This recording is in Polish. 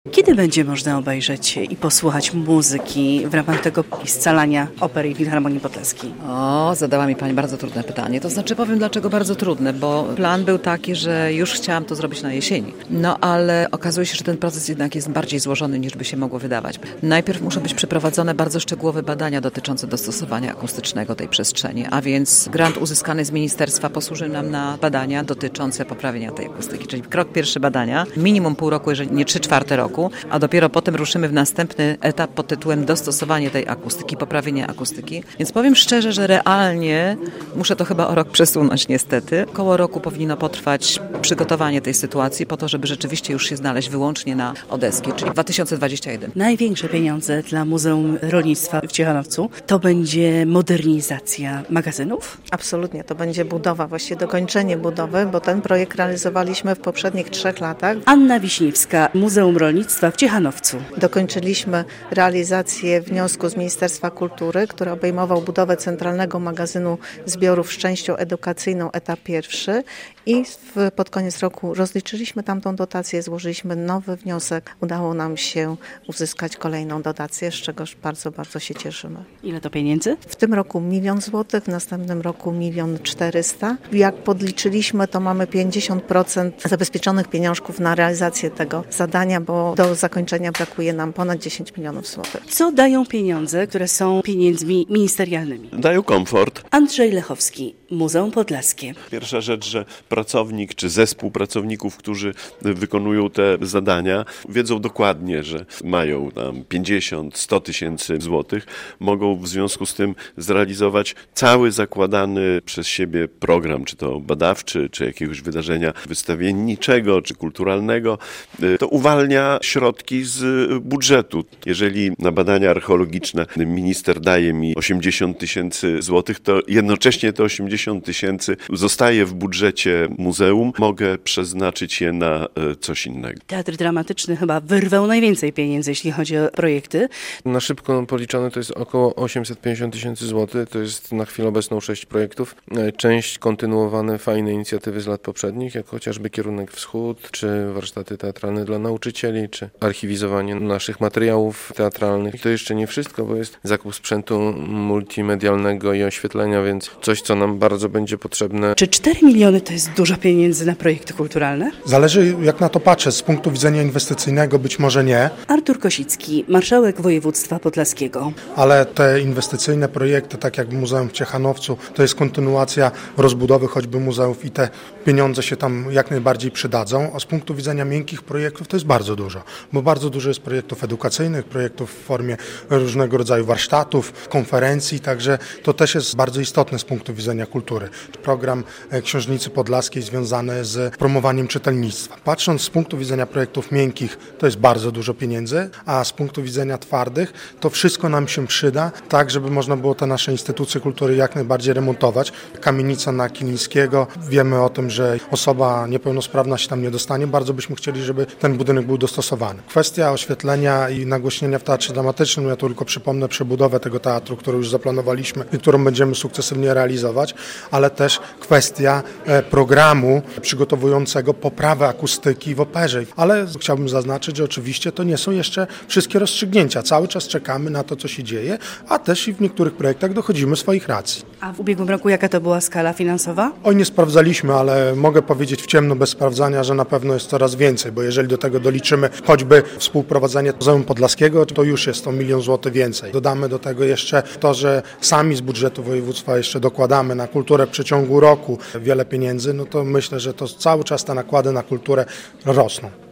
Kiedy będzie można obejrzeć i posłuchać muzyki w ramach tego scalania Opery i Filharmonii Podlaskiej? Zadała mi Pani bardzo trudne pytanie. To znaczy powiem dlaczego bardzo trudne, bo plan był taki, że już chciałam to zrobić na jesieni. No ale okazuje się, że ten proces jednak jest bardziej złożony niż by się mogło wydawać. Najpierw muszą być przeprowadzone bardzo szczegółowe badania dotyczące dostosowania akustycznego tej przestrzeni, a więc grant uzyskany z ministerstwa posłuży nam na badania dotyczące poprawienia tej akustyki. Czyli krok pierwszy badania, minimum pół roku, jeżeli nie 3/4 roku, a dopiero potem ruszymy w następny etap pod tytułem dostosowanie tej akustyki, poprawienie akustyki. Więc powiem szczerze, że realnie muszę to chyba o rok przesunąć niestety. Koło roku powinno potrwać przygotowanie tej sytuacji po to, żeby rzeczywiście już się znaleźć wyłącznie na Odeskiej, czyli 2021. Największe pieniądze dla Muzeum Rolnictwa w Ciechanowcu to będzie modernizacja magazynów? Absolutnie, to będzie budowa, właściwie dokończenie budowy, bo ten projekt realizowaliśmy w poprzednich 3 latach. Anna Wiśniewska, Muzeum Rolnictwa w Ciechanowcu. Dokończyliśmy realizację wniosku z Ministerstwa Kultury, który obejmował budowę centralnego magazynu zbiorów z częścią edukacyjną, etap pierwszy i pod koniec roku rozliczyliśmy tamtą dotację, złożyliśmy nowy wniosek. Udało nam się uzyskać kolejną dotację, z czego bardzo, bardzo się cieszymy. Ile to pieniędzy? W tym roku 1 000 000 złotych, w następnym roku 1 400 000. Jak podliczyliśmy, to mamy 50% zabezpieczonych pieniążków na realizację tego zadania, bo do zakończenia brakuje nam ponad 10 milionów złotych. Co dają pieniądze, które są pieniędzmi ministerialnymi? Dają komfort. Andrzej Lechowski, Muzeum Podlaskie. Pierwsza rzecz, że pracownik czy zespół pracowników, którzy wykonują te zadania, wiedzą dokładnie, że mają tam 50-100 tysięcy złotych, mogą w związku z tym zrealizować cały zakładany przez siebie program, czy to badawczy, czy jakiegoś wydarzenia wystawienniczego, czy kulturalnego. To uwalnia środki z budżetu. Jeżeli na badania archeologiczne minister daje mi 80 tysięcy złotych, to jednocześnie te 80 tysięcy zostaje w budżecie muzeum. Mogę przeznaczyć je na coś innego. Teatr Dramatyczny chyba wyrwał najwięcej pieniędzy, jeśli chodzi o projekty. Na szybko policzone to jest około 850 tysięcy złotych. To jest na chwilę obecną 6 projektów. Część kontynuowane fajne inicjatywy z lat poprzednich, jak chociażby Kierunek Wschód, czy warsztaty teatralne dla nauczycieli, czy archiwizowanie naszych materiałów teatralnych. I to jeszcze nie wszystko, bo jest zakup sprzętu multimedialnego i oświetlenia, więc coś, co nam bardzo będzie potrzebne. Czy 4 miliony to jest dużo pieniędzy na projekty kulturalne? Zależy, jak na to patrzę. Z punktu widzenia inwestycyjnego być może nie. Artur Kosicki, marszałek województwa podlaskiego. Ale te inwestycyjne projekty, tak jak Muzeum w Ciechanowcu, to jest kontynuacja rozbudowy choćby muzeów i te pieniądze się tam jak najbardziej przydadzą. A z punktu widzenia miękkich projektów to jest bardzo dużo, bo bardzo dużo jest projektów edukacyjnych, projektów w formie różnego rodzaju warsztatów, konferencji, także to też jest bardzo istotne z punktu widzenia kultury. Program Książnicy Podlaskiej związany z promowaniem czytelnictwa. Patrząc z punktu widzenia projektów miękkich, to jest bardzo dużo pieniędzy, a z punktu widzenia twardych, to wszystko nam się przyda, tak żeby można było te nasze instytucje kultury jak najbardziej remontować. Kamienica na Kilińskiego, wiemy o tym, że osoba niepełnosprawna się tam nie dostanie. Bardzo byśmy chcieli, żeby ten budynek był dostosowany. Kwestia oświetlenia i nagłośnienia w Teatrze Dramatycznym, ja tu tylko przypomnę przebudowę tego teatru, którą już zaplanowaliśmy i którą będziemy sukcesywnie realizować, ale też kwestia programu przygotowującego poprawę akustyki w operze. Ale chciałbym zaznaczyć, że oczywiście to nie są jeszcze wszystkie rozstrzygnięcia. Cały czas czekamy na to, co się dzieje, a też i w niektórych projektach dochodzimy swoich racji. A w ubiegłym roku jaka to była skala finansowa? Oj, nie sprawdzaliśmy, ale mogę powiedzieć w ciemno bez sprawdzania, że na pewno jest coraz więcej, bo jeżeli do tego doliczymy choćby współprowadzenie Muzeum Podlaskiego, to już jest to 1 000 000 złotych więcej. Dodamy do tego jeszcze to, że sami z budżetu województwa jeszcze dokładamy na kulturę w przeciągu roku wiele pieniędzy, no to myślę, że to cały czas te nakłady na kulturę rosną.